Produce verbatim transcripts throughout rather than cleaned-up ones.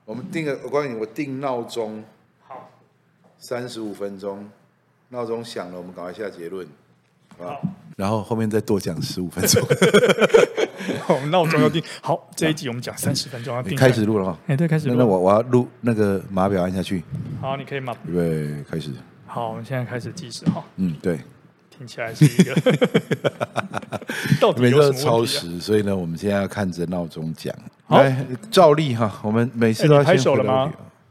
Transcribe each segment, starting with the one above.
我们定个，我告诉你，我定闹钟， 好， 三十五分钟，闹钟响了，我们赶快下结论， 好， 然后后面再多讲十五分钟。 我们闹钟要定好，这一集我们讲三十分钟要定。 开始录了吗？ 哎，对，开始录。 那我我要录那个码表按下去。 好，你可以码。 预备，开始。 好，我们现在开始计时哈。 嗯，对。 听起来是一个到底有什么问题、啊、 超时，所以呢，我们现在要看着闹钟讲。来，照例哈，我们每次都要先拍手了吗？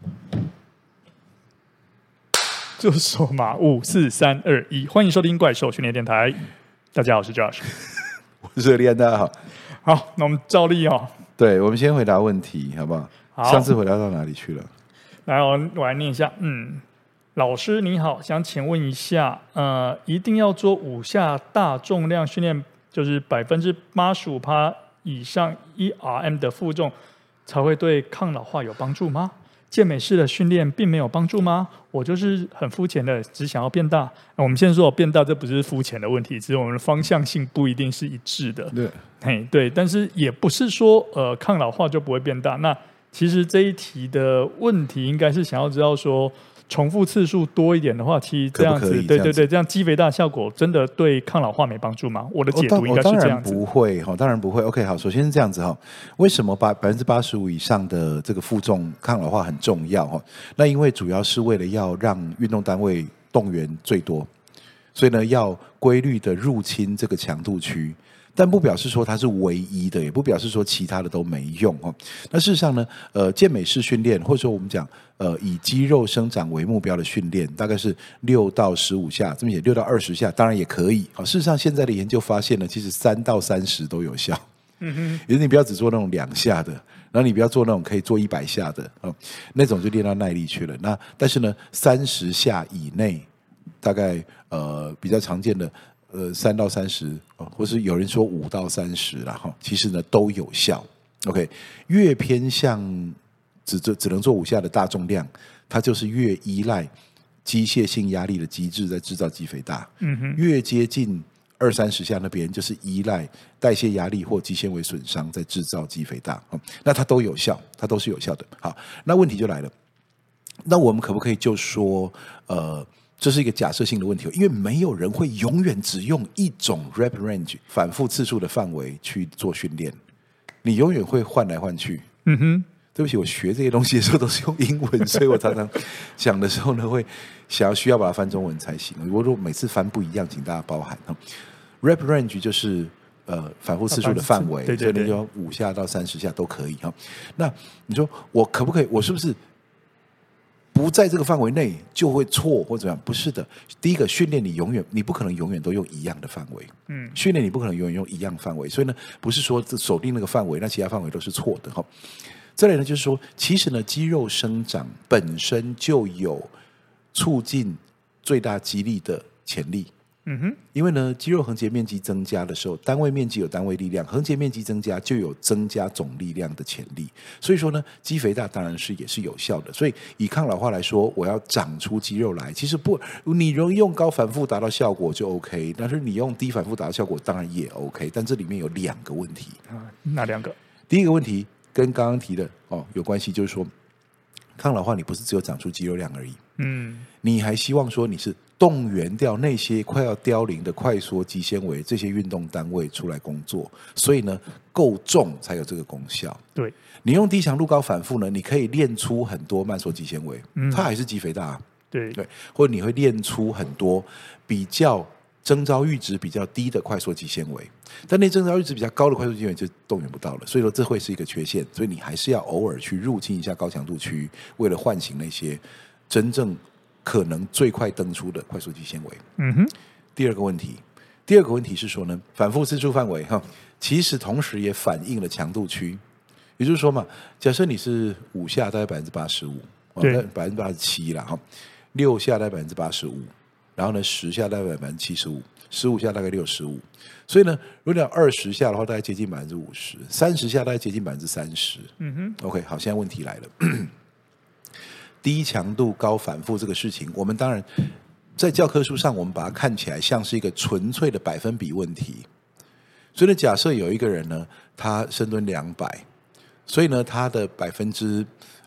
就手嘛，五四三二一，欢迎收听怪兽训练电台。大家好，我是 Josh， 我是李安，大家好。 好，那我们照例哦。 对，我们先回答问题，好不好？ 好， 上次回答到哪里去了？ 来，我我来念一下，嗯。老师你好，想请问一下，呃，一定要做五下大重量训练，就是百分之八十五趴以上 E R M 的负重，才会对抗老化有帮助吗？健美式的训练并没有帮助吗？我就是很肤浅的，只想要变大。呃、我们先说变大，这不是肤浅的问题，只是我们的方向性不一定是一致的。 对， 嘿，对，但是也不是说呃抗老化就不会变大。那其实这一题的问题应该是想要知道说。重复次数多一点的话，其实这样子， 可不可以对对对，这样肌肥大效果真的对抗老化没帮助吗？我的解读应该是这样子。 当然不会哈，当然不会。OK， 好，首先是这样子哈。为什么把百分之八十五以上的这个负重抗老化很重要哈？那因为主要是为了要让运动单位动员最多，所以呢要规律的入侵这个强度区。但不表示说它是唯一的，也不表示说其他的都没用哦。那事实上呢，呃，健美式训练，或者说我们讲，呃，以肌肉生长为目标的训练，大概是六到十五下，这么写六到二十下，当然也可以。事实上，现在的研究发现呢，其实三到三十都有效。嗯哼，也就是你不要只做那种两下的，然后你不要做那种可以做一百下的哦，那种就练到耐力去了。那但是呢，三十下以内，大概呃比较常见的。呃，三到三十，或是有人说五到三十啦，哈，其实呢都有效。OK， 越偏向只只能做五下的大重量，它就是越依赖机械性压力的机制在制造肌肥大。嗯哼，越接近二三十下那边，就是依赖代谢压力或肌纤维损伤在制造肌肥大。那它都有效，它都是有效的。好，那问题就来了，那我们可不可以就说，呃？这是一个假设性的问题，因为没有人会永远只用一种 rep range 反复次数的范围去做训练，你永远会换来换去。嗯哼，对不起，我学这些东西的时候都是用英文，所以我常常讲的时候呢，会想要需要把它翻中文才行。如果每次翻不一样，请大家包涵。rep range 就是呃反复次数的范围， 对对对， 所以你就五下到三十下都可以哈。那你说我可不可以？我是不是？不在这个范围内就会错或怎么样？不是的，第一个训练你永远你不可能永远都用一样的范围，嗯，训练你不可能永远用一样范围，所以呢，不是说锁定那个范围，那其他范围都是错的哈。再来呢，就是说，其实呢，肌肉生长本身就有促进最大肌力的潜力。嗯哼，因为呢，肌肉横截面积增加的时候，单位面积有单位力量，横截面积增加就有增加总力量的潜力。所以说呢，肌肥大当然是也是有效的。所以以抗老化来说，我要长出肌肉来，其实不，你容易用高反复达到效果就 OK， 但是你用低反复达到效果当然也 OK。但这里面有两个问题啊，哪两个？ 第一个问题跟刚刚提的哦有关系，就是说抗老化你不是只有长出肌肉量而已，嗯，你还希望说你是。动员掉那些快要凋零的快缩肌纤维这些运动单位出来工作，所以呢，够重才有这个功效。 对， 你用低强度高反复呢，你可以练出很多慢缩肌纤维，嗯，它还是肌肥大、啊。 对对，或者你会练出很多比较征召阈值比较低的快缩肌纤维，但那征召阈值比较高的快缩肌纤维就动员不到了，所以说这会是一个缺陷。所以你还是要偶尔去入侵一下高强度区，为了唤醒那些真正。可能最快登出的快速肌纤维。嗯哼。第二个问题，第二个问题是说呢，反复次数范围哈，其实同时也反映了强度区。也就是说嘛，假设你是五下大概百分之八十五，对，百分之八十七啦哈，六下大概百分之八十五，然后呢十下大概百分之七十五，十五下大概六十五。所以呢，如果你要二十下的话，大概接近百分之五十；三十下大概接近百分之三十。嗯哼。OK， 好，现在问题来了。低强度高反复这个事情，我们当然在教科书上，我们把它看起来像是一个纯粹的百分比问题。所以呢，假设有一个人呢，他深蹲两百，所以呢，他的百分之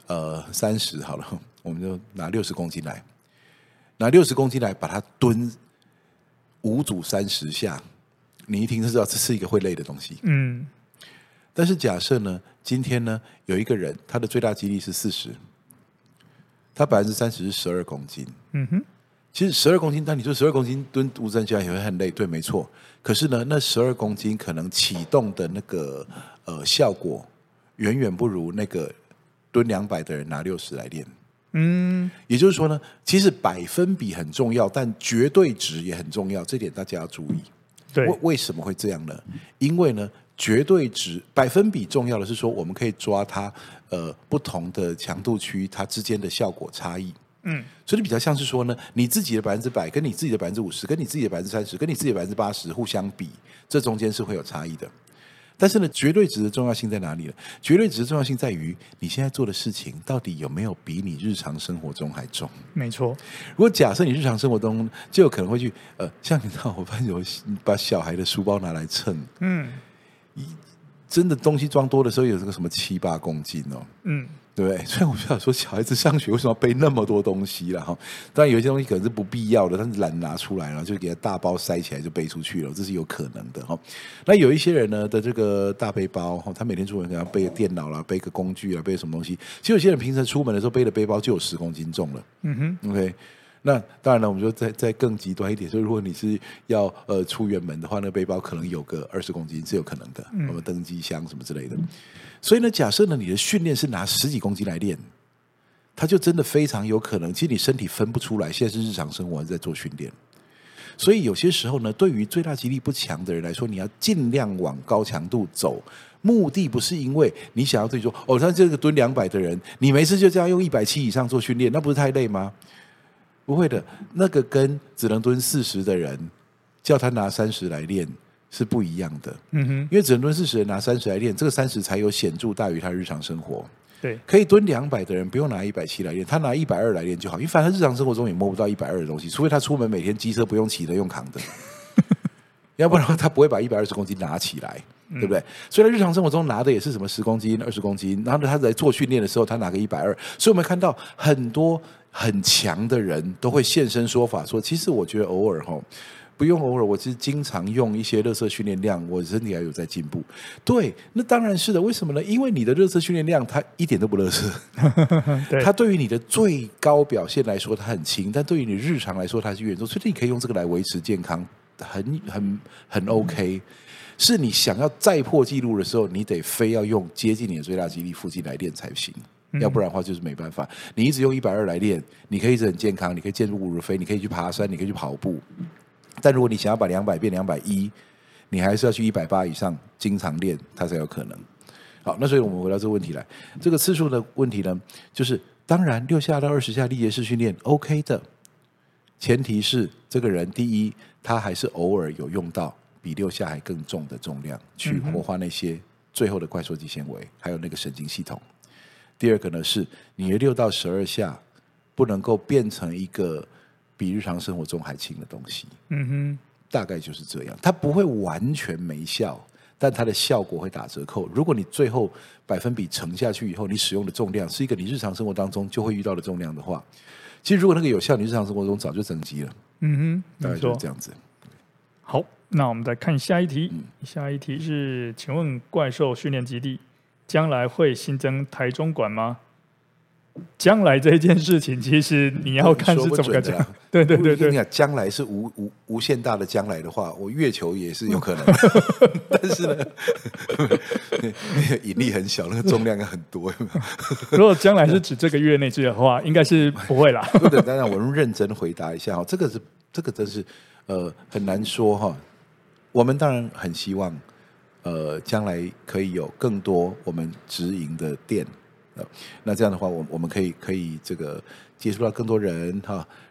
呃三十好了，我们就拿六十公斤来，拿六十公斤来把它蹲五组三十下，你一听就知道这是一个会累的东西。 嗯， 但是假设呢，今天呢有一个人他的最大肌力是四十，他百分之三十是十二公斤。 嗯哼， 其实十二公斤，但你说十二公斤蹲五三下也会很累，对，没错。可是呢，那十二公斤可能启动的那个呃效果，远远不如那个蹲两百的人拿六十来练。 嗯， 也就是说呢，其实百分比很重要，但绝对值也很重要，这点大家要注意。 对， 为为什么会这样呢？因为呢，绝对值百分比重要的是说，我们可以抓它呃不同的强度区它之间的效果差异。 嗯， 所以比较像是说呢，你自己的百分之百跟你自己的百分之五十，跟你自己的百分之三十，跟你自己的百分之八十互相比，这中间是会有差异的。但是呢，绝对值的重要性在哪里呢？绝对值的重要性在于你现在做的事情到底有没有比你日常生活中还重。 没错。 如果假设你日常生活中就有可能会去呃，像你知道，我发现有把小孩的书包拿来称， 嗯， 真的东西装多的时候有这个什么七八公斤哦。 嗯， 对不对？所以我就想说，小孩子上学为什么要背那么多东西啦？哈，当然有一些东西可能是不必要的，但是懒拿出来了，就给他大包塞起来就背出去了，这是有可能的哈。那有一些人呢的这个大背包，他每天出门可能要背个电脑啦，背个工具啊，背什么东西。其实有些人平时出门的时候背的背包就有十公斤重了。 嗯哼 ，OK。那当然了，我们就再再更极端一点，所以如果你是要呃出远门的话，那个背包可能有个二十公斤是有可能的，我们登机箱什么之类的。所以呢，假设呢你的训练是拿十几公斤来练，它就真的非常有可能，其实你身体分不出来，现在是日常生活还是在做训练。所以有些时候呢，对于最大肌力不强的人来说，你要尽量往高强度走。目的不是因为你想要对说哦，他这个蹲两百的人，你没事就这样用一百七以上做训练，那不是太累吗？不会的，那个跟只能蹲四十的人叫他拿三十来练是不一样的。 嗯哼， 因为只能蹲四十的人拿三十来练，这个三十才有显著大于他日常生活。 对， 可以蹲两百的人不用拿一百七来练，他拿一百二来练就好，因为反正日常生活中也摸不到一百二的东西，除非他出门每天机车不用骑的，用扛的，要不然他不会把一百二十公斤拿起来。对不对？所以在日常生活中拿的也是什么十公斤、二十公斤，然后他在做训练的时候，他拿个一百二。所以我们看到很多很强的人都会现身说法，说其实我觉得偶尔哈，不用偶尔，我是经常用一些热色训练量，我身体还有在进步。对，那当然是的。为什么呢？因为你的热色训练量它一点都不热色，它对于你的最高表现来说它很轻，但对于你日常来说它是越重，所以你可以用这个来维持健康，很很很 OK。是你想要再破纪录的时候，你得非要用接近你的最大肌力附近来练才行，嗯、要不然的话就是没办法。你一直用一百二来练，你可以一直很健康，你可以健步如飞，你可以去爬山，你可以去跑步。但如果你想要把两百变两百一，你还是要去一百八以上，经常练，它才有可能。好，那所以我们回到这个问题来，这个次数的问题呢，就是当然六下到二十下力竭式训练 OK 的，前提是这个人第一，他还是偶尔有用到比六下还更重的重量去活化那些最后的快缩肌纤维，还有那个神经系统。第二个呢，是你的六到十二下不能够变成一个比日常生活中还轻的东西。 嗯哼， 大概就是这样。它不会完全没效，但它的效果会打折扣。如果你最后百分比乘下去以后，你使用的重量是一个你日常生活当中就会遇到的重量的话，其实如果那个有效，你日常生活中早就增肌了。 嗯哼， 大概就是这样子。 好，那我们再看下一题。 嗯、 下一题是，请问怪兽训练基地将来会新增台中馆吗？将来这件事情，其实你要看是怎么个讲。对对对对， 你讲将来是无无无限大的将来的话，我月球也是有可能的，但是呢，那个引力很小，那个重量很多。 如果将来是指这个月内的话，应该是不会啦。 对，当然我们认真回答一下哈，这个是这个真是呃很难说哈。我们当然很希望呃将来可以有更多我们直营的店。那这样的话，我我们可以可以这个接触到更多人哈，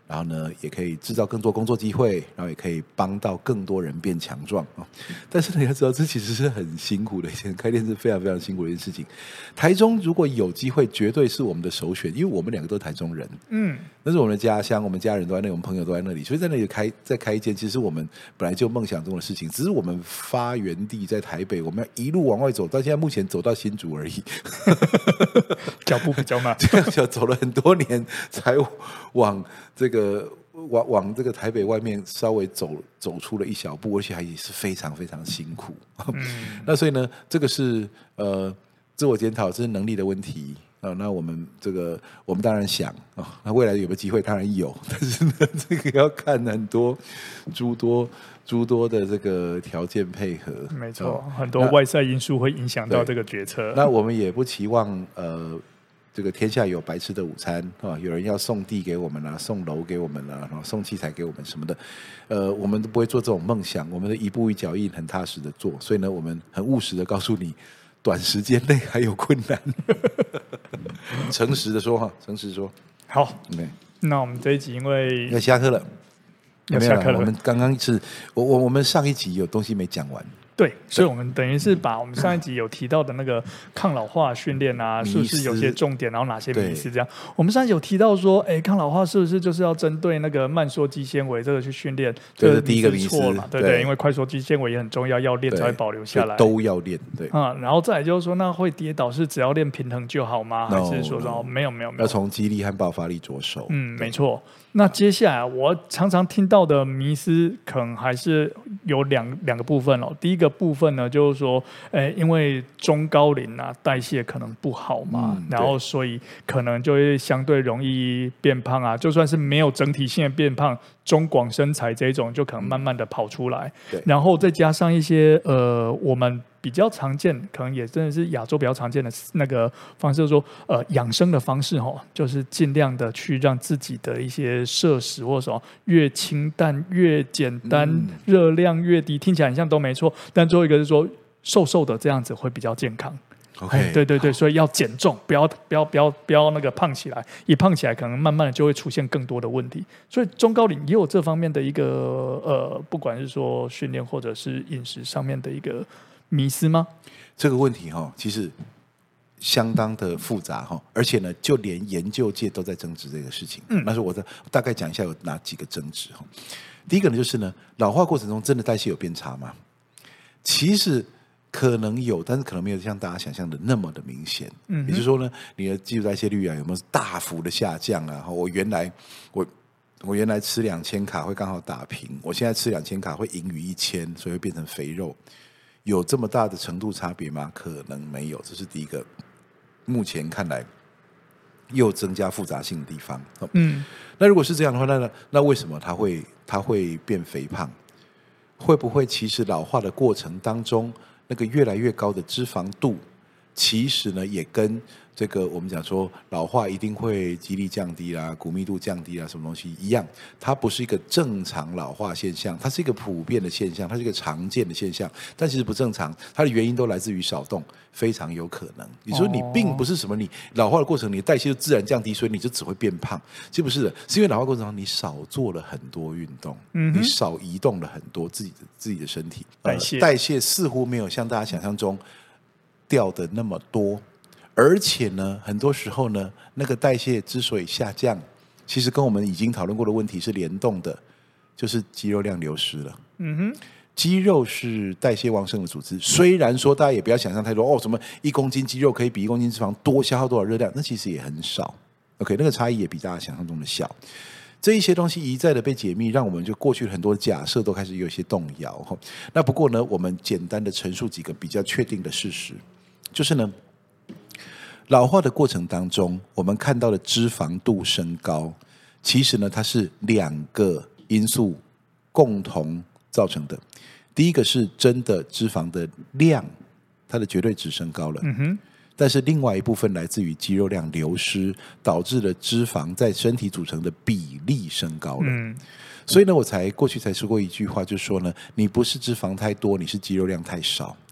然后呢，也可以制造更多工作机会，然后也可以帮到更多人变强壮啊。但是呢，你要知道，这其实是很辛苦的一件，开店是非常非常辛苦的一件事情。台中如果有机会，绝对是我们的首选，因为我们两个都是台中人，嗯，那是我们的家乡，我们家人都在那里，我们朋友都在那里，所以在那里开再开一间，其实我们本来就梦想中的事情，只是我们发源地在台北，我们要一路往外走，到现在目前走到新竹而已， 脚步比较慢， 这样就走了很多年才往这个往往这个台北外面稍微走走出了一小步，而且还也是非常非常辛苦。嗯、那所以呢，这个是呃自我检讨，这是能力的问题啊、呃。那我们这个我们当然想啊、哦，那未来有没有机会？当然有，但是呢，这个要看很多诸多诸多的这个条件配合。 没错，哦、很多外在因素会影响到这个决策。 那我们也不期望呃。这个天下有白吃的午餐啊！有人要送地给我们啊，送楼给我们啊，然后送器材给我们什么的，呃，我们都不会做这种梦想，我们的一步一脚印，很踏实的做。所以呢，我们很务实的告诉你，短时间内还有困难。诚实的说哈，诚实说。 好， okay. 那我们这一集因为要下课了， 要下课了。 我们刚刚是我我我们上一集有东西没讲完。 对，所以我们等于是把我们上一集有提到的那个抗老化训练啊，是不是有些重点，然后哪些迷思这样？我们上一集有提到说，哎，抗老化是不是就是要针对那个慢缩肌纤维这个去训练？ 这是第一个迷思嘛，对不对？因为快缩肌纤维也很重要，要练才会保留下来， 都要练。对啊、嗯，然后再来就是说，那会跌倒是只要练平衡就好吗？ No, 还是说说没有没有没有？ 要从肌力和爆发力着手。 嗯，没错。那接下来我常常听到的迷思，可能还是有两两个部分哦。第一个部分呢，就是说，诶，因为中高龄啊，代谢可能不好嘛，嗯、然后所以可能就会相对容易变胖啊。就算是没有整体性的变胖，中广身材这种就可能慢慢的跑出来。 嗯、 然后再加上一些呃，我们比较常见，可能也真的是亚洲比较常见的那个方式，就是说呃养生的方式哦，就是尽量的去让自己的一些摄食或者什么越清淡越简单，嗯、热量越低，听起来很像都没错，但最后一个是说瘦瘦的这样子会比较健康。 OK， 对对对，所以要减重，不要不要不要不要那个胖起来，一胖起来可能慢慢的就会出现更多的问题。所以中高龄也有这方面的一个呃，不管是说训练或者是饮食上面的一个迷思吗？ 这个问题哈，其实相当的复杂哈，而且呢，就连研究界都在争执这个事情。嗯，那是我的大概讲一下有哪几个争执哈。第一个呢，就是呢，老化过程中真的代谢有变差吗？其实可能有，但是可能没有像大家想象的那么的明显。嗯，也就是说呢，你的基础代谢率啊有没有大幅的下降啊？我原来我我原来吃两千卡会刚好打平，我现在吃两千卡会盈余一千，所以会变成肥肉。有这么大的程度差别吗？可能没有，这是第一个。目前看来又增加复杂性的地方。嗯，那如果是这样的话，那那为什么它会它会变肥胖？会不会其实老化的过程当中，那个越来越高的脂肪度，其实呢也跟这个我们讲说老化一定会肌力降低啦、骨密度降低啦，什么东西一样，它不是一个正常老化现象，它是一个普遍的现象，它是一个常见的现象，但其实不正常，它的原因都来自于少动，非常有可能。你说你并不是什么你老化的过程，你的代谢就自然降低，所以你就只会变胖，其实不是的，是因为老化过程中你少做了很多运动，嗯、你少移动了很多自己的自己的身体， 代谢、呃、 代谢似乎没有像大家想象中掉的那么多。而且呢，很多时候呢，那个代谢之所以下降，其实跟我们已经讨论过的问题是联动的，就是肌肉量流失了。嗯哼，肌肉是代谢旺盛的组织，虽然说大家也不要想象太多哦，什么一公斤肌肉可以比一公斤脂肪多消耗多少热量，那其实也很少。OK， 那个差异也比大家想象中的小。这一些东西一再的被解密，让我们就过去很多假设都开始有一些动摇。那不过呢，我们简单的陈述几个比较确定的事实，就是呢，老化的过程当中，我们看到的脂肪度升高，其实呢，它是两个因素共同造成的。第一个是真的脂肪的量，它的绝对值升高了。嗯哼。但是另外一部分来自于肌肉量流失，导致了脂肪在身体组成的比例升高了。嗯。所以呢，我才过去才说过一句话，就是说呢，你不是脂肪太多，你是肌肉量太少。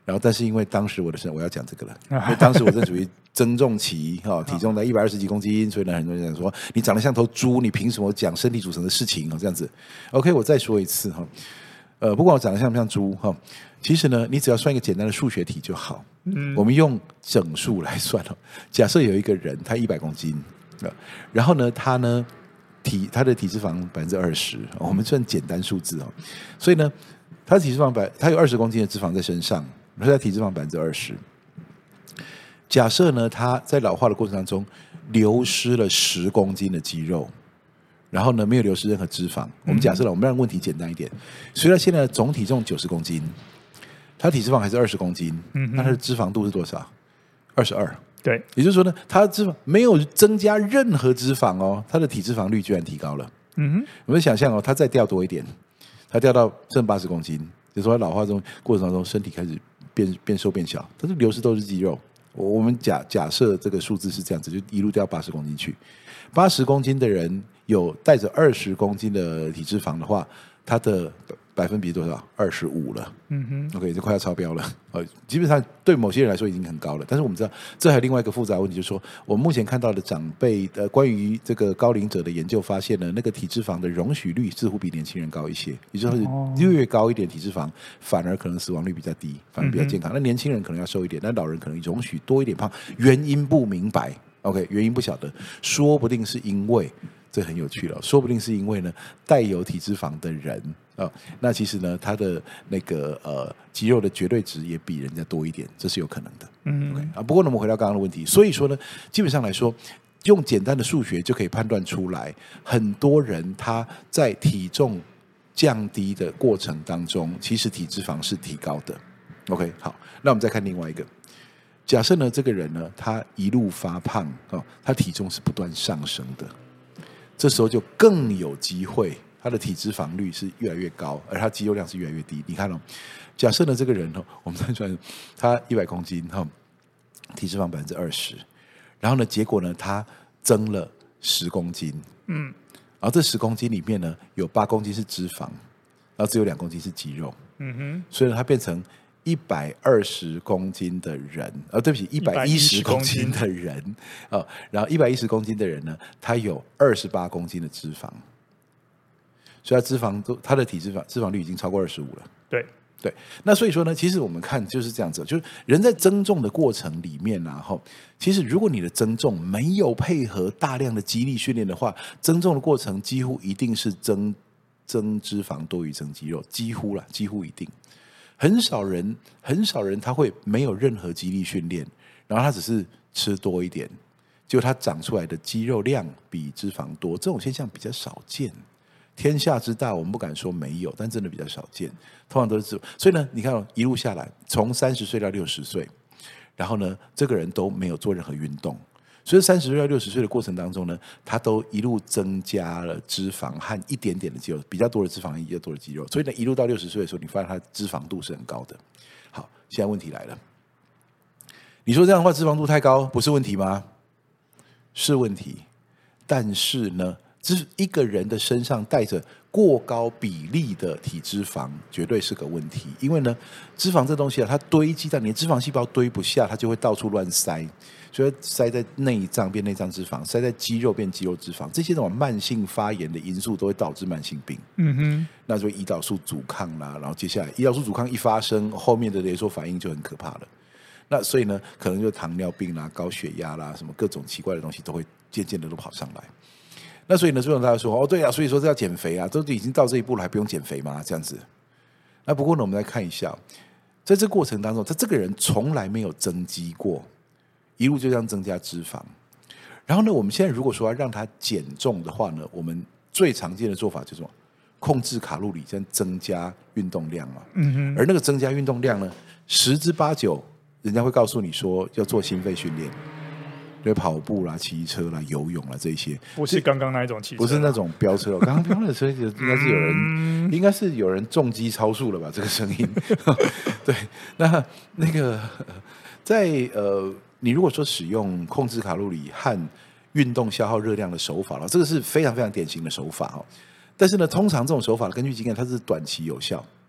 然后但是因为当时我的身我要讲这个了，因为当时我正属于增重期，哦、体重在一百二十几公斤，所以呢很多人讲说你长得像头猪，你凭什么讲身体组成的事情、哦、这样子。OK， 我再说一次哈、哦，呃，不管我长得像不像猪哈、哦，其实呢，你只要算一个简单的数学题就好。嗯，我们用整数来算哦。假设有一个人他一百公斤，然后呢他呢体他的体脂肪百分之二十，我们算简单数字哦，所以呢他的体脂肪百他有二十公斤的脂肪在身上。所以他体脂肪百分之二十。假设呢，他在老化的过程当中流失了十公斤的肌肉，然后呢没有流失任何脂肪。我们假设了，我们让问题简单一点。虽然现在的总体重九十公斤，他体脂肪还是二十公斤，嗯、那他的脂肪度是多少？二十二。 对， 也就是说呢，他的脂肪没有增加任何脂肪哦，他的体脂肪率居然提高了。嗯哼，我们想象哦，他再掉多一点，他掉到剩八十公斤，就是说老化中过程当中身体开始。变变瘦变小，但是流失都是肌肉。我们假假设这个数字是这样子，就一路掉八十公斤去。八十公斤的人有带着二十公斤的体脂肪的话，他的百分比多少？二十五了。嗯哼 ，OK， 就快要超标了。呃，基本上对某些人来说已经很高了。但是我们知道，这还有另外一个复杂问题，就是说，我们目前看到的长辈呃，关于这个高龄者的研究发现呢，那个体脂肪的容许率似乎比年轻人高一些。也就是越高一点体脂肪，反而可能死亡率比较低，反而比较健康。嗯、那年轻人可能要瘦一点，那老人可能容许多一点胖，原因不明白。OK， 原因不晓得，说不定是因为。这很有趣了，说不定是因为呢，带有体脂肪的人啊、哦，那其实呢，他的那个呃肌肉的绝对值也比人家多一点，这是有可能的。嗯 ，OK 啊。不过呢，我们回到刚刚的问题，所以说呢，基本上来说，用简单的数学就可以判断出来，很多人他在体重降低的过程当中，其实体脂肪是提高的。OK， 好，那我们再看另外一个。假设呢，这个人呢，他一路发胖哦，他体重是不断上升的。这时候就更有机会，他的体脂肪率是越来越高，而他肌肉量是越来越低。你看哦，假设呢这个人哦，我们算他一百公斤哈，体脂肪百分之二十，然后呢，结果呢他增了十公斤，嗯，然后这十公斤里面呢有八公斤是脂肪，然后只有两公斤是肌肉，嗯哼，所以呢他变成一百二十公斤的人，呃，对不起，一百一十公斤的人，呃，然后一百一十公斤的人呢，他有二十八公斤的脂肪，所以他脂肪都他的体脂肪脂肪率已经超过二十五了。 对对，那所以说呢，其实我们看就是这样子，就是人在增重的过程里面啊，哈，其实如果你的增重没有配合大量的肌力训练的话，增重的过程几乎一定是增增脂肪多于增肌肉，几乎啦，几乎一定。很少人，很少人他会没有任何肌力训练，然后他只是吃多一点，结果他长出来的肌肉量比脂肪多，这种现象比较少见。天下之大，我们不敢说没有，但真的比较少见。通常都是，所以呢，你看、哦、一路下来，从三十岁到六十岁，然后呢，这个人都没有做任何运动。所以三十岁到六十岁的过程当中呢，他都一路增加了脂肪和一点点的肌肉，比较多的脂肪和比较多的肌肉。所以呢，一路到六十岁的时候，你发现他脂肪度是很高的。好，现在问题来了，你说这样的话脂肪度太高不是问题吗？是问题，但是呢，一个人的身上带着过高比例的体脂肪，绝对是个问题。因为呢，脂肪这东西啊，它堆积在你的脂肪细胞堆不下，它就会到处乱塞。所以塞在内脏变内脏脂肪，塞在肌肉变肌肉脂肪，这些种慢性发炎的因素都会导致慢性病。嗯哼，那就胰岛素阻抗啦，然后接下来胰岛素阻抗一发生，后面的连锁反应就很可怕了。那所以呢，可能就糖尿病啦、高血压啦，什么各种奇怪的东西都会渐渐的都跑上来。那所以呢，所以大家说哦，对啊，所以说这要减肥啊，都已经到这一步了，还不用减肥吗？这样子。那不过呢，我们来看一下，在这过程当中，他这个人从来没有增肌过。一路就这样增加脂肪，然后呢，我们现在如果说要让它减重的话呢，我们最常见的做法就是什么？控制卡路里，这样增加运动量嘛。嗯哼。而那个增加运动量呢，十之八九，人家会告诉你说要做心肺训练，对，跑步啦、骑车啦、游泳啦这些。 不是刚刚那一种骑车， 不是那种飙车。刚刚飙的车应该是有人，嗯、应该是有人重机超速了吧？这个声音。对，那那个在呃。你如果说使用控制卡路里和运动消耗热量的手法，这个是非常非常典型的手法。但是呢，通常这种手法根据经验，它是短期有效，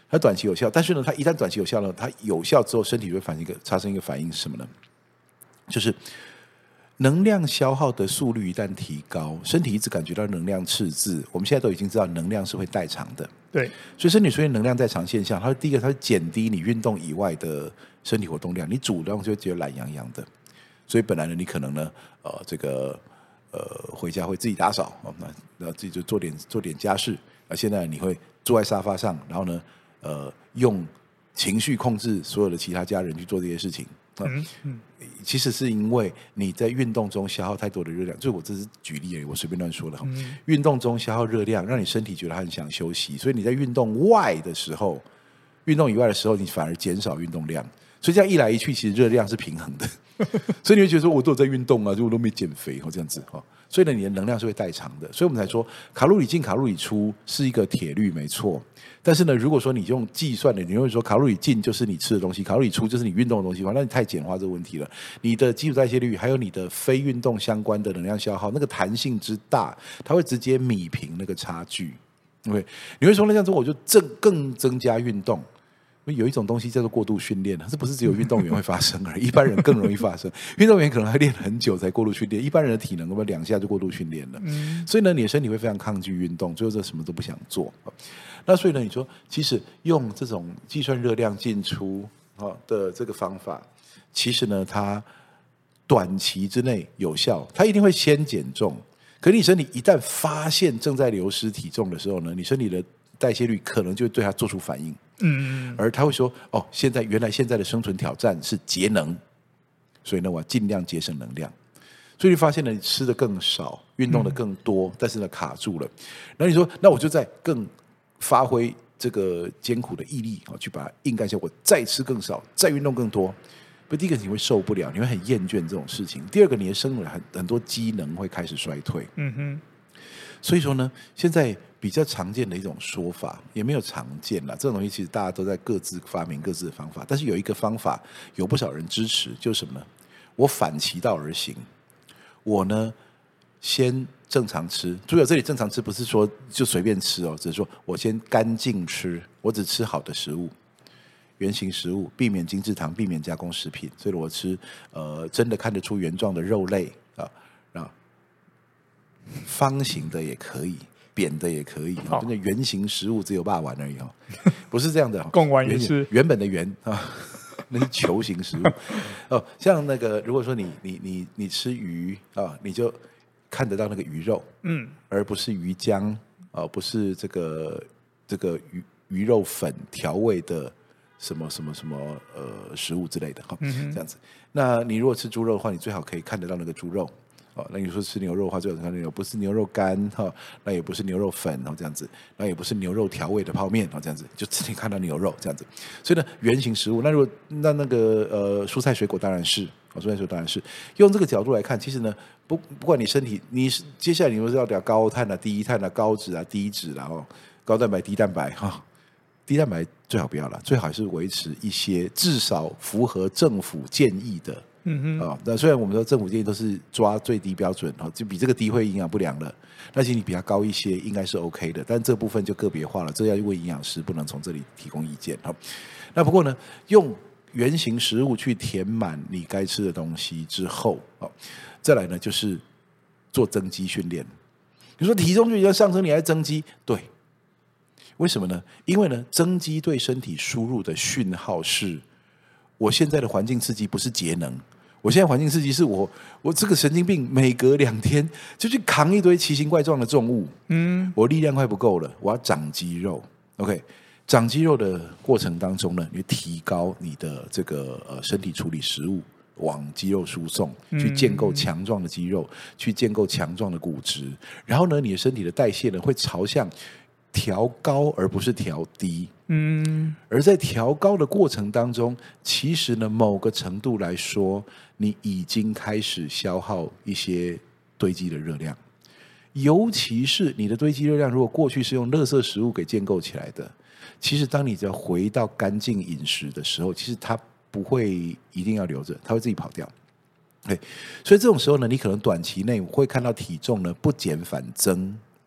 它短期有效，但是呢，它一旦短期有效呢，它有效之后，身体就会反应一个产生一个反应是什么呢？就是能量消耗的速率一旦提高，身体一直感觉到能量赤字。我们现在都已经知道，能量是会代偿的。 对， 所以身体出现能量代偿现象，它第一个它会减低你运动以外的身体活动量，你主动就会觉得懒洋洋的。所以本来呢，你可能呢，呃，这个呃回家会自己打扫，哦、那那自己就做点做点家事。啊，现在你会坐在沙发上，然后呢，呃，用情绪控制所有的其他家人去做这些事情。嗯嗯，其实是因为你在运动中消耗太多的热量，就我这是举例而已，我随便乱说的。嗯、运动中消耗热量，让你身体觉得很想休息，所以你在运动外的时候，运动以外的时候，你反而减少运动量，所以这样一来一去，其实热量是平衡的。所以你会觉得说，我都有在运动啊，就我都没减肥哦，这样子哈。所以呢，你的能量是会代偿的，所以我们才说卡路里进卡路里出是一个铁律，没错。但是呢，如果说你用计算的，你会说卡路里进就是你吃的东西，卡路里出就是你运动的东西，那你太简化这个问题了。你的基础代谢率还有你的非运动相关的能量消耗，那个弹性之大，它会直接弭平那个差距。对，你会说那这样子我就增更增加运动。有一种东西叫做过度训练，这不是只有运动员会发生而已，一般人更容易发生。运动员可能还练很久才过度训练，一般人的体能可能两下就过度训练了。嗯、所以呢，你的身体会非常抗拒运动，最后这什么都不想做。那所以呢，你说其实用这种计算热量进出的这个方法，其实呢，它短期之内有效，它一定会先减重。可是你身体一旦发现正在流失体重的时候呢，你身体的代谢率可能就会对它做出反应。嗯，而他会说：“哦，现在原来现在的生存挑战是节能，所以呢，我要尽量节省能量。所以你发现呢，你吃的更少，运动的更多，嗯、但是呢卡住了。然后你说，那我就再更发挥这个艰苦的毅力啊，去把它硬干下。我再吃更少，再运动更多。不，第一个你会受不了，你会很厌倦这种事情；第二个，你的生活很很多机能会开始衰退。嗯哼。所以说呢，现在比较常见的一种说法，也没有常见啦。这种东西其实大家都在各自发明各自的方法，但是有一个方法有不少人支持，就是什么呢？我反其道而行，我呢先正常吃。注意，这里正常吃不是说就随便吃哦，只是说我先干净吃，我只吃好的食物。原型食物，避免精制糖，避免加工食品。所以我吃呃真的看得出原状的肉类啊啊。方形的也可以，扁的也可以，真的圆形食物只有霸王而已哦，不是这样的。 贡丸也是原本的圆啊，那是球形食物哦。像那个，如果说你你你你吃鱼啊，你就看得到那个鱼肉，嗯，而不是鱼浆啊，不是这个这个鱼鱼肉粉调味的什么什么什么呃食物之类的哈，嗯、这样子。那你如果吃猪肉的话，你最好可以看得到那个猪肉。哦，那你说吃牛肉的话，最好看牛肉，不是牛肉干哈，那也不是牛肉粉，然后这样子，那也不是牛肉调味的泡面，然后这样子，就只能看到牛肉这样子。所以呢，原型食物，那如果那那个呃蔬菜水果当然是，哦，蔬菜水果当然是用这个角度来看，其实呢，不不管你身体，你接下来你们是要聊高碳啊、低碳啊、高脂啊、低脂啊，哦，高蛋白、低蛋白哈。低蛋白最好不要了，最好是维持一些至少符合政府建议的。嗯哼，啊、哦，那虽然我们说政府建议都是抓最低标准，哦，就比这个低会营养不良了，但是你比它高一些应该是 OK 的，但这部分就个别化了，这要问营养师，不能从这里提供意见。好，那不过呢，用原型食物去填满你该吃的东西之后，哦，再来呢就是做增肌训练。你说体重就要上升，你还增肌？对，为什么呢？因为呢，增肌对身体输入的讯号是，我现在的环境刺激不是节能。我现在环境刺激是我，我这个神经病每隔两天就去扛一堆奇形怪状的重物，嗯，我力量快不够了，我要长肌肉。OK， 长肌肉的过程当中呢，你提高你的这个呃身体处理食物，往肌肉输送，去建构强壮的肌肉，嗯、去建构强壮的骨质，然后呢，你的身体的代谢呢会朝向调高而不是调低。嗯，而在调高的过程当中，其实呢，某个程度来说，你已经开始消耗一些堆积的热量，尤其是你的堆积热量，如果过去是用垃圾食物给建构起来的，其实当你只要回到干净饮食的时候，其实它不会一定要留着，它会自己跑掉。对，所以这种时候呢，你可能短期内会看到体重呢不减反增。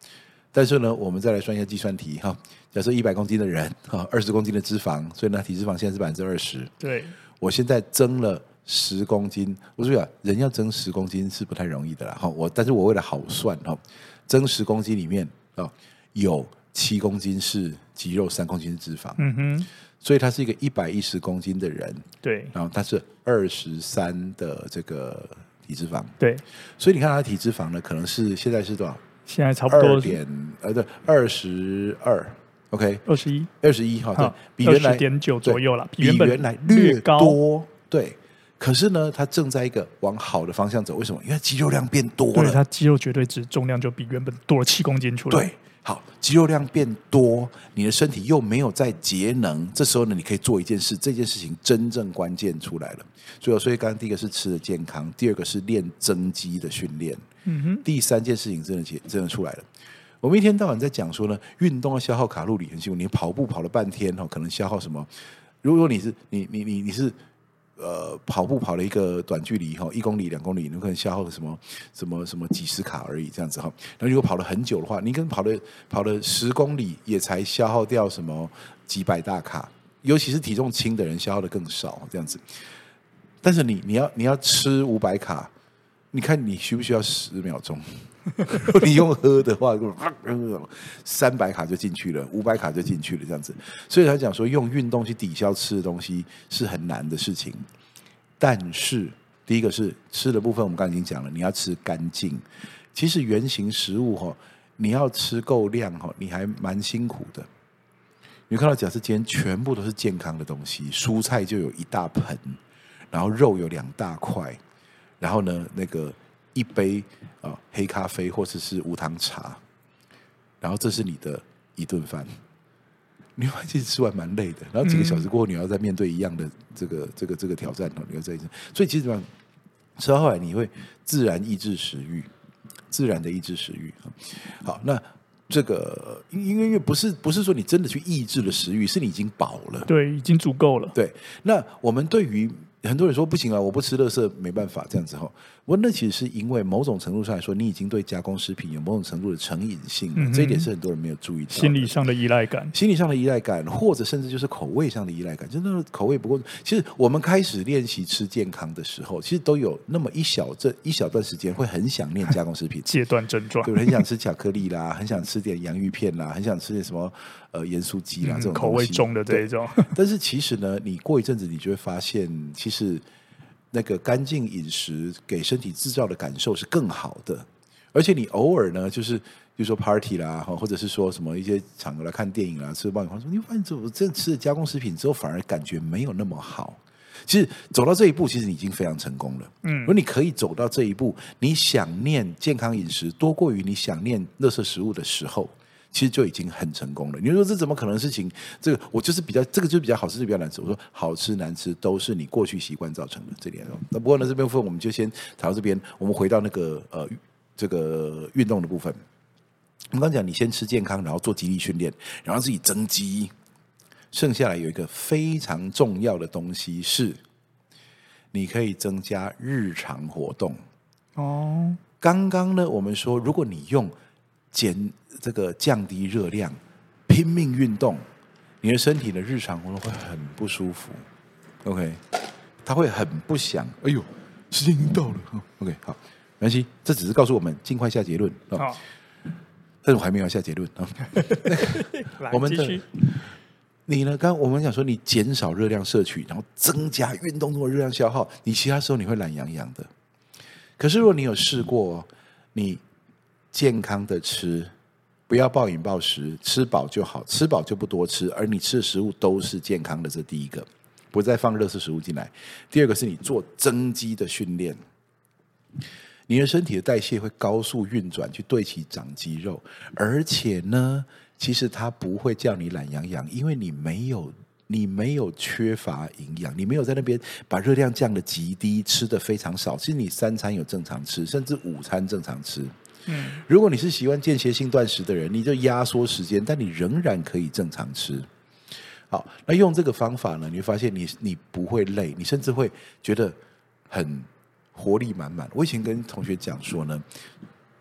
但是呢，我们再来算一下计算题哈。假设一百公斤的人哈，二十公斤的脂肪，所以呢，体脂肪现在是百分之二十。 对， 我现在增了十公斤，我说啊，人要增十公斤是不太容易的啦哈。我但是我为了好算哈，增十公斤里面啊，有七公斤是肌肉，三公斤是脂肪。 嗯哼， 所以他是一个一百一十公斤的人， 对， 然后他是二十三的这个体脂肪， 对， 所以你看他的体脂肪呢，可能是现在是多少？ 现在差不多二点呃对，二十二 ，OK， 二十一， 二十一哈，对，比二原来十点九左右了， 比原本原来略略高， 多，对。可是呢，他正在一个往好的方向走，为什么？因为肌肉量变多对， 了， 他肌肉绝对值重量就比原本多了七公斤出来。 对，好，肌肉量变多，你的身体又没有在节能，这时候呢，你可以做一件事，这件事情真正关键出来了。所以，所以刚刚第一个是吃的健康，第二个是练增肌的训练， 嗯哼， 第三件事情真的真的出来了。我们一天到晚在讲说呢，运动要消耗卡路里很辛苦，你跑步跑了半天可能消耗什么？如果你是你你你你是。呃，跑步跑了一个短距离哈，一公里、两公里，你可能消耗什么什么什么几十卡而已，这样子哈。然后如果跑了很久的话，你可能跑了跑了十公里，也才消耗掉什么几百大卡，尤其是体重轻的人消耗的更少，这样子。但是你你要你要吃五百卡，你看你需不需要十秒钟？你用喝的话，三百卡就进去了，五百卡就进去了，这样子。所以他讲说，用运动去抵消吃的东西是很难的事情。但是，第一个是吃的部分，我们刚才已经讲了，你要吃干净。其实原型食物哈，你要吃够量哈，你还蛮辛苦的。你看到，假设今天全部都是健康的东西，蔬菜就有一大盆，然后肉有两大块，然后呢，那个。一杯啊、呃、黑咖啡或者是无糖茶，然后这是你的一顿饭，你会其实吃完蛮累的，然后几个小时过后你要再面对一样的这个这个这个挑战，你要再所以其实怎么样吃到后来你会自然抑制食欲，自然的抑制食欲。好，那这个因为不是不是说你真的去抑制了食欲，是你已经饱了， 对，已经足够了。 对，那我们对于很多人说不行啊，我不吃垃圾没办法这样子哈。我那其实是因为某种程度上来说，你已经对加工食品有某种程度的成瘾性了，嗯、这一点是很多人没有注意到的。 心理上的依赖感， 心理上的依赖感，或者甚至就是口味上的依赖感，真的口味不够。其实我们开始练习吃健康的时候，其实都有那么一小这一小段时间会很想念加工食品， 戒断症状， 对不对？很想吃巧克力啦，很想吃点洋芋片啦，很想吃点什么呃盐酥鸡啦、嗯、这种口味重的这一种。 但是其实呢，你过一阵子，你就会发现，其实。那个干净饮食给身体制造的感受是更好的，而且你偶尔呢，就是比如说 party 啦，或者是说什么一些场合来看电影啦，吃爆米花，说你发现我真的吃了加工食品之后，反而感觉没有那么好。其实走到这一步，其实你已经非常成功了。嗯，如果你可以走到这一步，你想念健康饮食多过于你想念垃圾食物的时候。其实就已经很成功了。你说这怎么可能的事情？这个我就是比较，这个就比较好吃，就比较难吃。我说好吃难吃都是你过去习惯造成的。这点，那不过呢，这部分我们就先谈到这边。我们回到那个呃这个运动的部分。我们刚讲，你先吃健康，然后做肌力训练，然后自己增肌。剩下来有一个非常重要的东西是，你可以增加日常活动。哦，刚刚呢，我们说，如果你用减这个降低热量，拼命运动，你的身体的日常活动会很不舒服。OK， 它会很不想。哎呦，时间已经到了。OK， 好，没关系，这只是告诉我们尽快下结论。好，但是我还没有下结论啊。我们的你呢？刚刚我们讲说，你减少热量摄取，然后增加运动中的热量消耗，你其他时候你会懒洋洋的。可是如果你有试过，你健康的吃，不要暴饮暴食，吃饱就好，吃饱就不多吃，而你吃的食物都是健康的，这第一个，不再放垃圾食物进来。第二个是你做增肌的训练，你的身体的代谢会高速运转，去对齐长肌肉，而且呢，其实它不会叫你懒洋洋，因为你没有你没有缺乏营养，你没有在那边把热量降得极低，吃得非常少。其实你三餐有正常吃，甚至午餐正常吃。嗯，如果你是喜欢间歇性断食的人，你就压缩时间，但你仍然可以正常吃。好，那用这个方法呢，你会发现你你不会累，你甚至会觉得很活力满满。我以前跟同学讲说呢，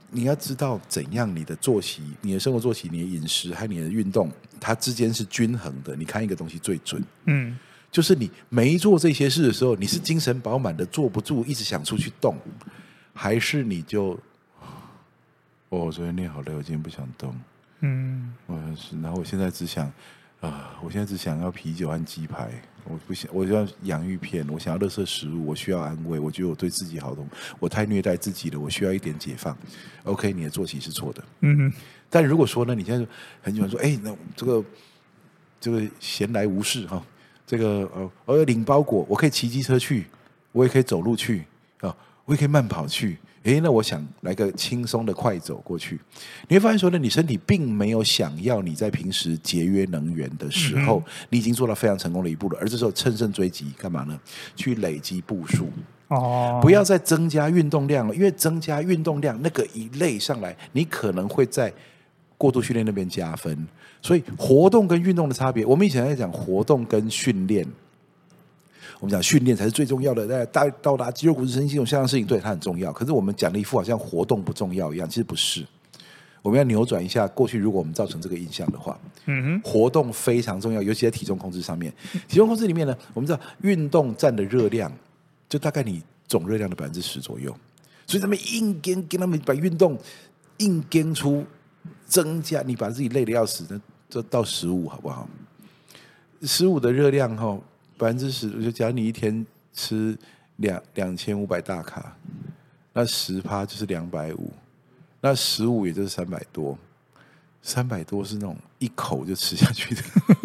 你要知道怎样你的作息、你的生活作息、你的饮食还有你的运动，它之间是均衡的。你看一个东西最准，嗯，就是你没做这些事的时候，你是精神饱满的坐不住，一直想出去动，还是你就哦，我昨天练好累，我今天不想动，嗯，我是，然后我现在只想啊、呃，我现在只想要啤酒和鸡排。我不想，我要洋芋片，我想要垃圾食物，我需要安慰，我觉得我对自己好懂，我太虐待自己了，我需要一点解放。OK， 你的作息是错的，嗯，但如果说呢，你现在很喜欢说，哎，那这个这个闲来无事哈，这个呃，我要领包裹，我可以骑机车去，我也可以走路去啊，我也可以慢跑去。诶，那我想来个轻松的快走过去，你会发现说呢，你身体并没有想要你在平时节约能源的时候，嗯、你已经做到非常成功的一步了。而这时候乘胜追击，干嘛呢？去累积步数。哦，不要再增加运动量了，因为增加运动量那个一累上来，你可能会在过度训练那边加分。所以活动跟运动的差别，我们以前在讲活动跟训练。我们讲训练才是最重要的，在到到达肌肉骨质神经系统相关事情，对它很重要。可是我们讲的一副好像活动不重要一样，其实不是。我们要扭转一下过去，如果我们造成这个印象的话，嗯哼，活动非常重要，尤其在体重控制上面。体重控制里面呢，我们知道运动占的热量就大概你总热量的百分之十左右，所以他们硬跟跟他们把运动硬跟出增加，你把自己累得要死，那就到十五好不好？十五的热量哈。百分之十，就假如你一天吃两两千五百大卡，那十趴就是两百五，那十五也就是三百多，三百多是那种一口就吃下去的。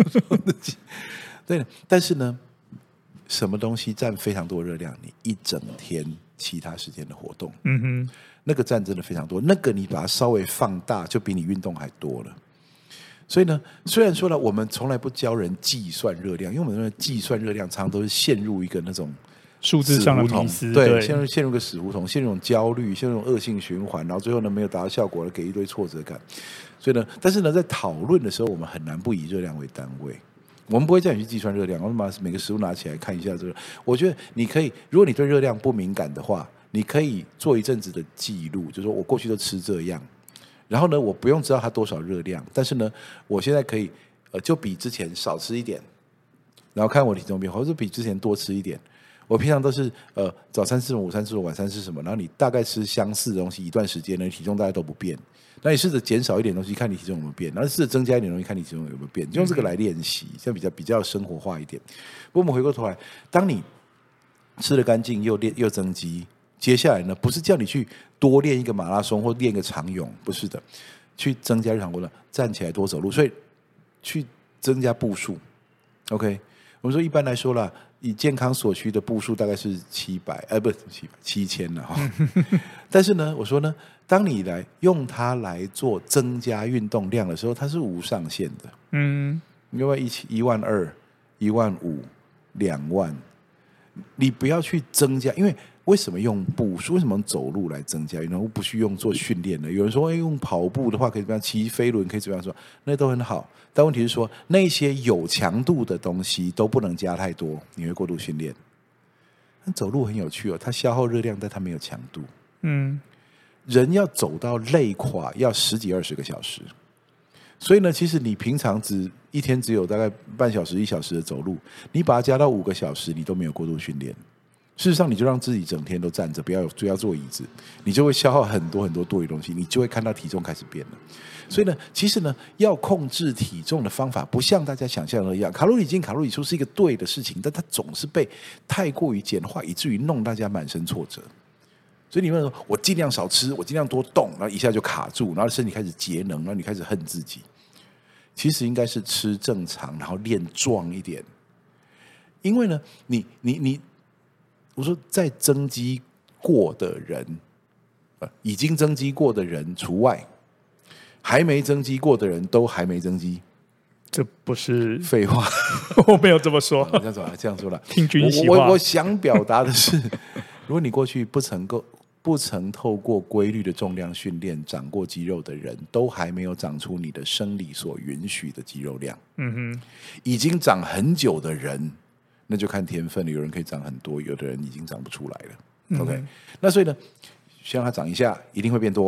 对，但是呢，什么东西占非常多热量？你一整天其他时间的活动，嗯哼，那个占真的非常多，那个你把它稍微放大，就比你运动还多了。所以呢，虽然说呢，我们从来不教人计算热量，因为我们认为计算热量常常都是陷入一个那种数字上的迷思， 对，陷入陷入个死胡同，陷入一种焦虑，陷入一种恶性循环，然后最后呢没有达到效果，给一堆挫折感。所以呢，但是呢，在讨论的时候，我们很难不以热量为单位。我们不会叫你去计算热量，我们把每个食物拿起来看一下这个。我觉得你可以，如果你对热量不敏感的话，你可以做一阵子的记录，就是说我过去都吃这样。然后呢，我不用知道它多少热量，但是呢，我现在可以，呃，就比之前少吃一点，然后看我体重变化，或者比之前多吃一点。我平常都是呃早餐吃什么，午餐吃什么，晚餐吃什么，然后你大概吃相似的东西一段时间呢，体重大概都不变。那你试着减少一点东西，看你体重有没有变，然后试着增加一点东西，看你体重有没有变，就用这个来练习，这样比较比较生活化一点。不过我们回过头来，当你吃得干净又练又增肌。接下来呢，不是叫你去多练一个马拉松或练一个长泳，不是的，去增加日常活动，站起来多走路，所以去增加步数。OK， 我们说一般来说啦，以健康所需的步数大概是七百，呃，不是七百七千了哈。但是呢，我说呢，当你来用它来做增加运动量的时候，它是无上限的。嗯，因为一一万二、一万五、两万，你不要去增加，因为。为什么用步数？为什么用走路来增加运动？不去用做训练呢？有人说，哎，用跑步的话可以怎么样？骑飞轮可以怎么样？说那都很好，但问题是说，那些有强度的东西都不能加太多，你会过度训练。但走路很有趣哦，它消耗热量，但它没有强度。嗯，人要走到累垮，要十几二十个小时。所以呢，其实你平常只一天只有大概半小时、一小时的走路，你把它加到五个小时，你都没有过度训练。事实上，你就让自己整天都站着，不要有不要坐椅子，你就会消耗很多很多多余东西，你就会看到体重开始变了。所以呢，其实呢，要控制体重的方法不像大家想象的一样，卡路里进卡路里出是一个对的事情，但它总是被太过于简化，以至于弄大家满身挫折。所以你们说我尽量少吃，我尽量多动，然后一下就卡住，然后身体开始节能，然后你开始恨自己。其实应该是吃正常，然后练壮一点。因为呢，你你你。我说，在增肌过的人，呃，已经增肌过的人除外，还没增肌过的人都还没增肌， 这不是废话， 我没有这么说。 这样说，这样说了， 听军习话。 我我想表达的是，如果你过去不曾够、不曾透过规律的重量训练长过肌肉的人，都还没有长出你的生理所允许的肌肉量。嗯哼，已经长很久的人。那就看天分了，有人可以长很多，有的人已经长不出来了。OK，、嗯、那所以呢，先让它长一下，一定会变多，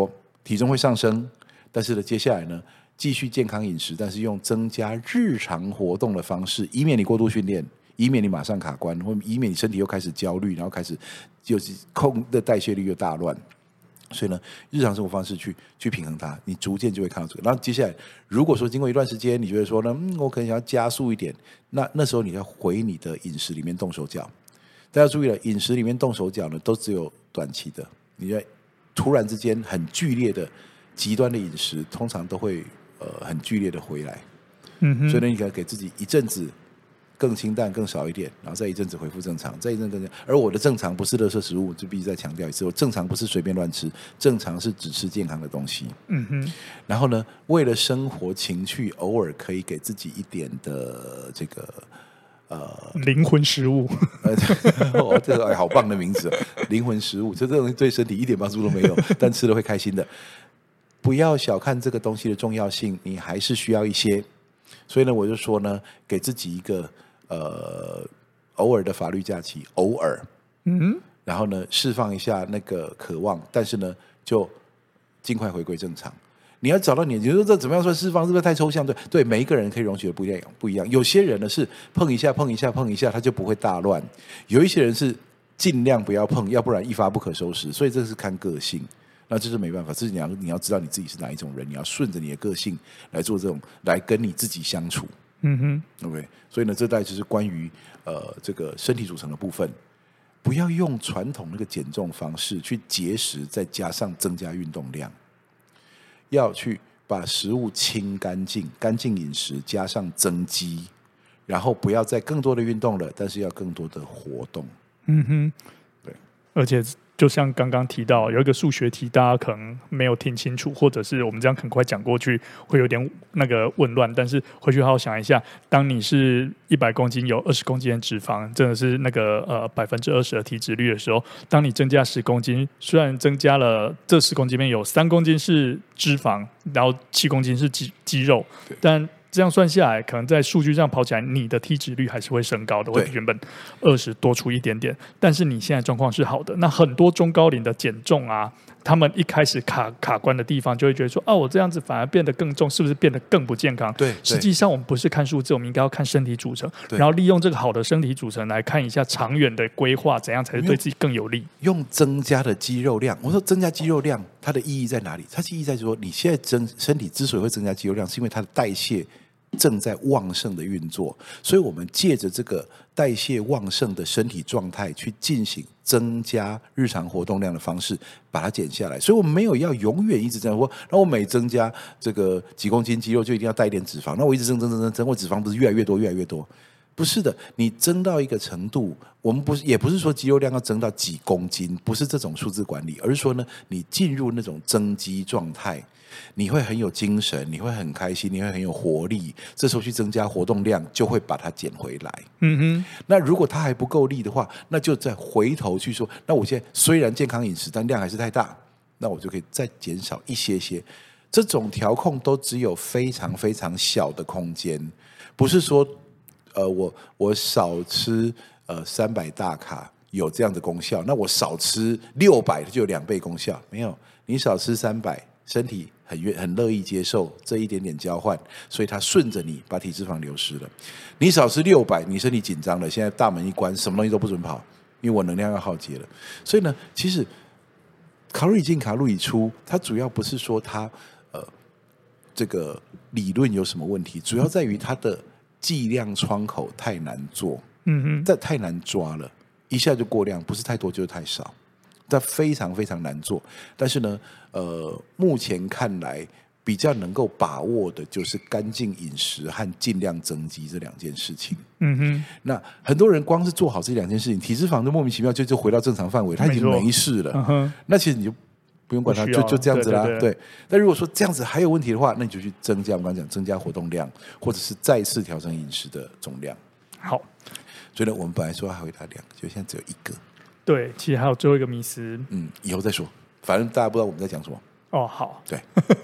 体重会上升，但是呢，接下来呢，继续健康饮食，但是用增加日常活动的方式，以免你过度训练，以免你马上卡关，或以免你身体又开始焦虑，然后开始就是控的代谢率又大乱。所以呢，日常生活方式去去平衡它，你逐渐就会看到这个。然后接下来，如果说经过一段时间，你觉得说呢，嗯，我可能想要加速一点，那那时候你要回你的饮食里面动手脚。大家注意了，饮食里面动手脚呢，都只有短期的。你在突然之间很剧烈的、极端的饮食，通常都会呃很剧烈的回来。嗯哼，所以呢，你可以给自己一阵子更清淡、更少一点，然后再一阵子恢复正常，再一阵更正常。而我的正常不是垃圾食物，就必须再强调一次，我正常不是随便乱吃，正常是只吃健康的东西。嗯哼。然后呢，为了生活情趣，偶尔可以给自己一点的这个呃灵魂食物。 哦，这个、哎、好棒的名字，灵魂食物，这这东西对身体一点帮助都没有，但吃了会开心的。不要小看这个东西的重要性，你还是需要一些。所以呢，我就说呢，给自己一个呃偶尔的法律假期，偶尔，嗯，然后呢，释放一下那个渴望，但是呢，就尽快回归正常。你要找到你，你说这怎么样说释放，是不是太抽象？对对，每一个人可以容许的不一样，不一样。有些人呢是碰一下碰一下碰一下，他就不会大乱；有一些人是尽量不要碰，要不然一发不可收拾。所以这是看个性。那这是没办法，这是你要你要知道你自己是哪一种人，你要顺着你的个性来做这种，来跟你自己相处。嗯哼 ，OK。所以呢，这大概就是关于呃这个身体组成的部分，不要用传统那个减重方式去节食，再加上增加运动量，要去把食物清干净，干净饮食加上增肌，然后不要再更多的运动了，但是要更多的活动。嗯哼，对， 而且。就像刚刚提到有一个数学题，大家可能没有听清楚，或者是我们这样很快讲过去，会有点那个混乱。但是回去好好想一下，当你是一百公斤有二十公斤的脂肪，真的是那个呃百分之二十的体脂率的时候，当你增加十公斤，虽然增加了这十公斤里面有三公斤是脂肪，然后七公斤是肌肌肉，但这样算下来，可能在数据上跑起来，你的体脂率还是会升高的，会比原本二十多出一点点。但是你现在状况是好的，那很多中高龄的减重啊，他们一开始卡卡关的地方，就会觉得说，啊，我这样子反而变得更重，是不是变得更不健康？ 对， 实际上我们不是看数字，我们应该要看身体组成，然后利用这个好的身体组成来看一下长远的规划，怎样才是对自己更有利。 用增加的肌肉量，我说增加肌肉量，它的意义在哪里？它的意义在说，你现在增身体之所以会增加肌肉量，是因为它的代谢正在旺盛的运作，所以我们借着这个代谢旺盛的身体状态去进行增加日常活动量的方式，把它减下来。所以我们没有要永远一直这样说，那我每增加这个几公斤肌肉就一定要带一点脂肪，那我一直增增增增增，我脂肪不是越来越多越来越多？不是的，你增到一个程度，我们不是也不是说肌肉量要增到几公斤，不是这种数字管理，而是说呢，你进入那种增肌状态。你会很有精神，你会很开心，你会很有活力，这时候去增加活动量就会把它减回来。嗯哼，那如果它还不够力的话，那就再回头去说，那我现在虽然健康饮食，但量还是太大，那我就可以再减少一些些。这种调控都只有非常非常小的空间，不是说呃我我少吃呃三百大卡有这样的功效，那我少吃六百就有两倍功效，没有，你少吃三百，身体很愿很乐意接受这一点点交换，所以它顺着你把体脂肪流失了。你少吃六百，你身体紧张了，现在大门一关，什么东西都不准跑，因为我能量要耗竭了。所以呢，其实卡路里进卡路里出，它主要不是说它呃这个理论有什么问题，主要在于它的剂量窗口太难做，嗯哼，这太难抓了，一下就过量，不是太多就是太少。它非常非常难做，但是呢，呃，目前看来比较能够把握的就是干净饮食和尽量增肌这两件事情。嗯哼，那很多人光是做好这两件事情，体脂肪就莫名其妙就就回到正常范围，它已经没事了。嗯、那其实你就不用管它，就就这样子啦。对, 对, 对。但如果说这样子还有问题的话，那你就去增加我刚刚讲增加活动量，或者是再次调整饮食的总量。 好， 所以呢，我们本来说要回答两个，就现在只有一个。 对，其实还有最后一个迷思， 嗯，以后再说，反正大家不知道我们在讲什么。 哦，好， 对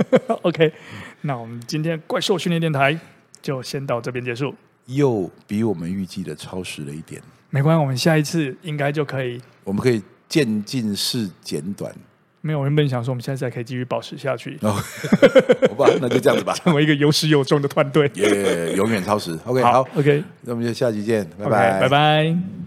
，OK， 那我们今天怪兽训练电台就先到这边结束。 又比我们预计的超时了一点， 没关系，我们下一次应该就可以， 我们可以渐进式减短， 没有，原本想说我们现在还可以继续保持下去， 哦，好吧，那就这样子吧， 成为一个有始有终的团队， 也、yeah, 永远超时。OK， 好, 好 ，OK， 那我们就下期见，拜 okay, 拜， 拜拜。